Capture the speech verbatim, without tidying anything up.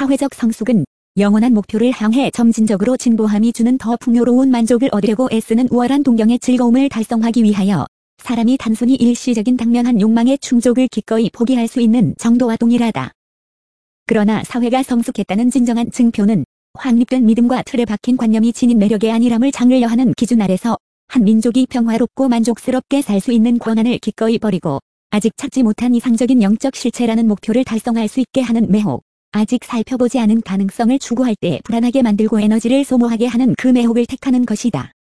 사회적 성숙은 영원한 목표를 향해 점진적으로 진보함이 주는 더 풍요로운 만족을 얻으려고 애쓰는 우월한 동경의 즐거움을 달성하기 위하여 사람이 단순히 일시적인 당면한 욕망의 충족을 기꺼이 포기할 수 있는 정도와 동일하다. 그러나 사회가 성숙했다는 진정한 증표는 확립된 믿음과 틀에 박힌 관념이 지닌 매력의 아니람을 장르려 하는 기준 아래서 한 민족이 평화롭고 만족스럽게 살 수 있는 권한을 기꺼이 버리고 아직 찾지 못한 이상적인 영적 실체라는 목표를 달성할 수 있게 하는 매혹, 아직 살펴보지 않은 가능성을 추구할 때 불안하게 만들고 에너지를 소모하게 하는 그 매혹을 택하는 것이다.